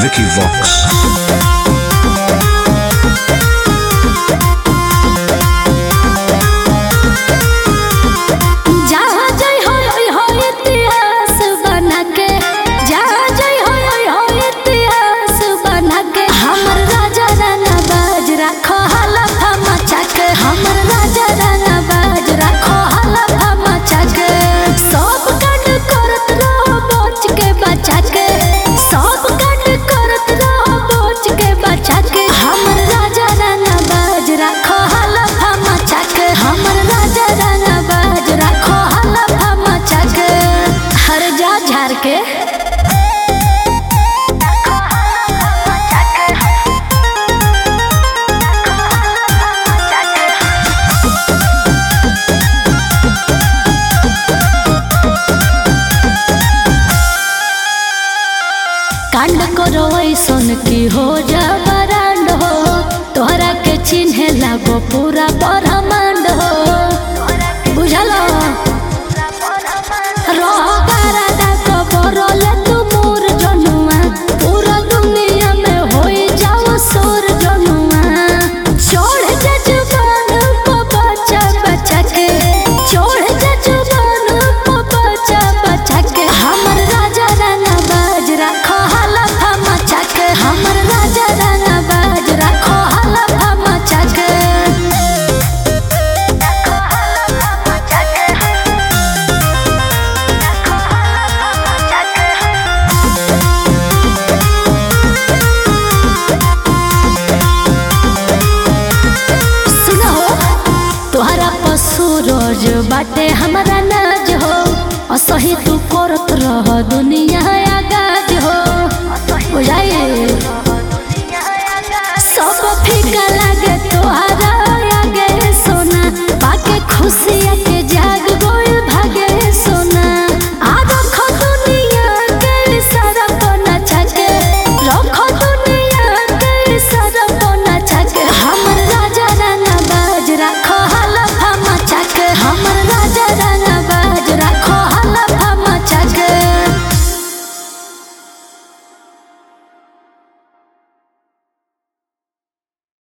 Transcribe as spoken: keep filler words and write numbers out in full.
Vicky Vox. के कांड करो ऐसन की हो जा बरांड हो तोहरा के चिन्हे लागो पूरा ब्रह्मांड हो बुझलो सूरज बाटे हमारा नाज हो असही तू करत रह दुनिया आगाज हो बुझाइए सब फीका लागे तोहरा आगे सोना पाके खुशियाँ